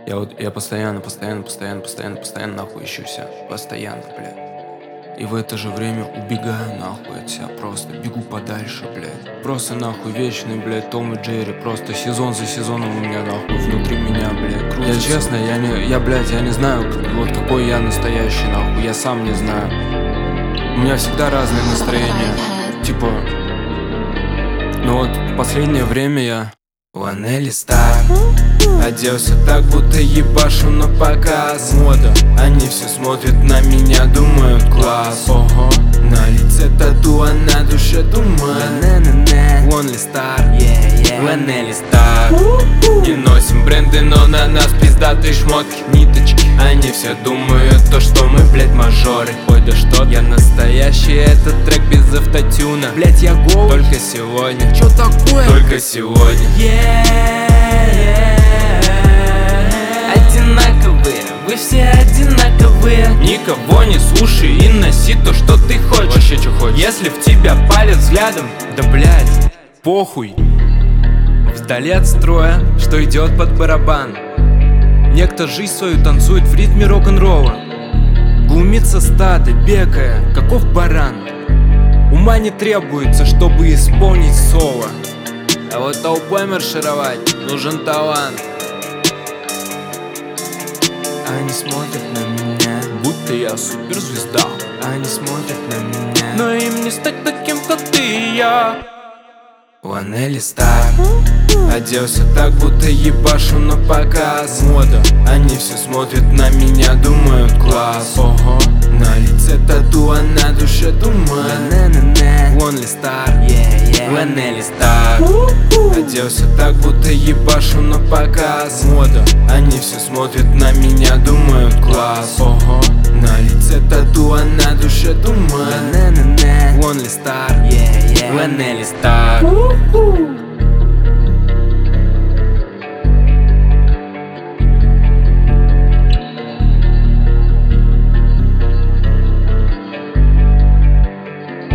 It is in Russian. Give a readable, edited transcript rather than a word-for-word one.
Я постоянно нахуй ищу себя. Постоянно, блядь. И в это же время убегаю нахуй от себя. Просто бегу подальше, блядь. Просто нахуй вечный, блядь, Том и Джерри. Просто сезон за сезоном у меня нахуй внутри меня, блядь, крутится. Я честно, я не знаю, вот какой я настоящий нахуй. Я сам не знаю. У меня всегда разные настроения. Типа, ну вот в последнее время я Ванелли Стар. Оделся так, будто ебашу на показ. Мода, они все смотрят на меня, думают класс. Ого, на лице тату, а на душе туман. Only Star, Ванелли Стар. Не носим бренды, но на нас пиздатые шмотки, ниточки. Они все думают то, что мы, блять, мажоры. Ой, да что, я настоящий, этот трек без автотюна. Блять, я голый, только сегодня. Чё такое? Только сегодня. Одинаковые, вы все одинаковые. Никого не слушай и носи то, что ты хочешь. Вообще, что хочешь. Если в тебя палят взглядом, да блять, похуй. Вдали от строя, что идет под барабан, некто жизнь свою танцует в ритме рок-н-ролла. Глумится стадо, бегая, каков баран. Ума не требуется, чтобы исполнить соло. А вот толпой маршировать нужен талант. Они смотрят на меня, будто я суперзвезда. Они смотрят на меня, но им не стать таким, как ты и я. Ванелли Стар. Оделся так, будто ебашу на показ. Мода, они все смотрят на меня, думают класс. Ого, на лице тату, а на душе туман. Only Star, Ванелли Стар. Оделся так, будто ебашу на показ. Мода, они все смотрят на меня, думают класс. Ого, на лице тату, а на душе туман. Only Star, Ванелли Стар.